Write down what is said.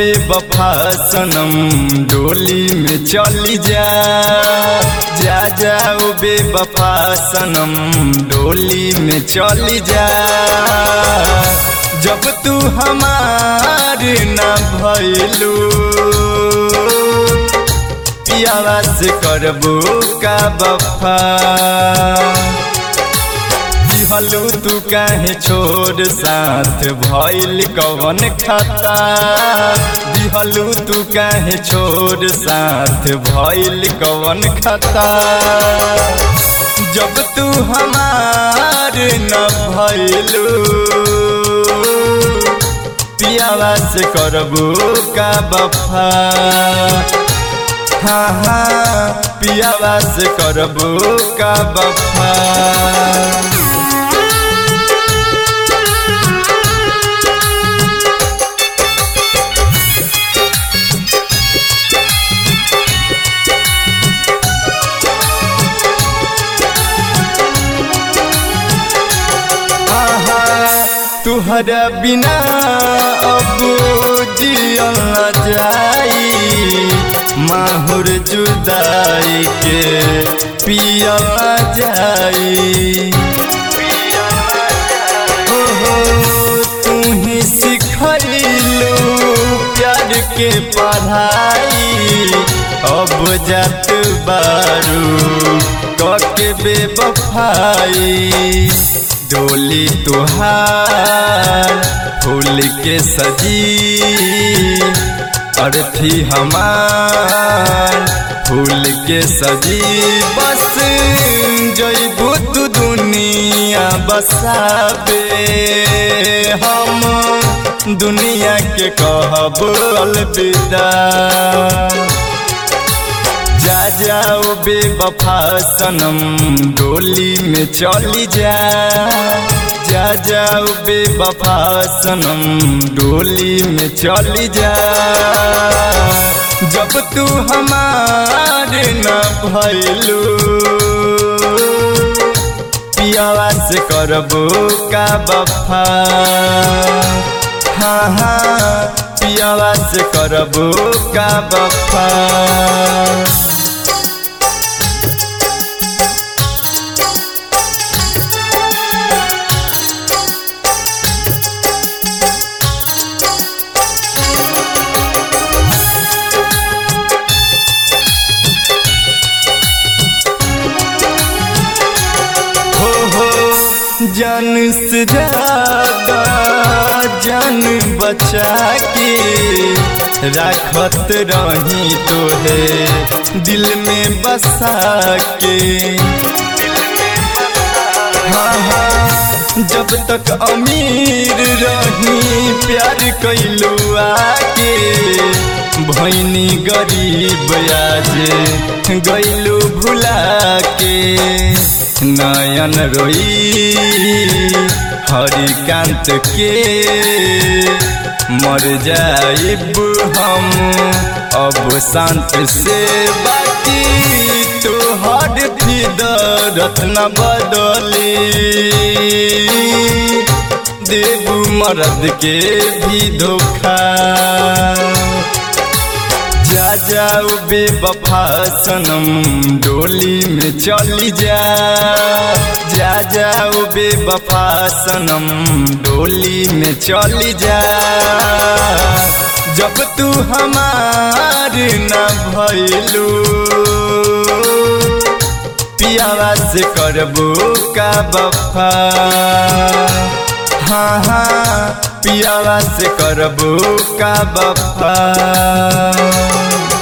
बेवफा सनम डोली में चली जा जाओ बेवफा सनम डोली में चली जा। जब तू हमार ना भइलू पियावा से करबू का वफा। दिहलू तू काहे छोड़ साथ भइल कवन खता। दिहलू तू काहे छोड़ साथ भइल कवन खता। जब तू हमार न भइलू पियावा से करबू का वफा। हाँ हाँ पियावा से करबू का वफा। तुहरा बिना अब जियल न जाई। माहुर जुदाई के पियल न जाई। हो तू ही सिखैलू प्यार के पढ़ाई। अब जात बारू कके बेवफाई। डोली तुहार फूल के सजी अर्थी हमार फूल के सजी। बस जइबू तू दुनिया बसाबे हम दुनिया के कहब अलविदा। जाओ बेवफा सनम डोली में चली जा जाओ बेवफा सनम डोली में चली जा। जब तू हमार न भइलू पियावा से करबू का वफा। हाँ हाँ पियावा से करबू का वफा। जान से ज्यादा जान बचा के राखत रही तोहे दिल में बसा के। हाँ हाँ जब तक अमीर रही प्यार कैलू आके। भैनी गरीब आज गैलू भुला के। नयन रोई हरिकांत के मर जाइब हम अब शांत से। बाकी तो हर फिदरत न बदली देबू मर्द के भी धोखा। जाओ बेवफा सनम डोली में चली जा जाओ बेवफा सनम डोली में चली जा। जब तू हमार न भइलू पियावा से करबू का वफा। हाँ हाँ पियावा से करबू का वफा।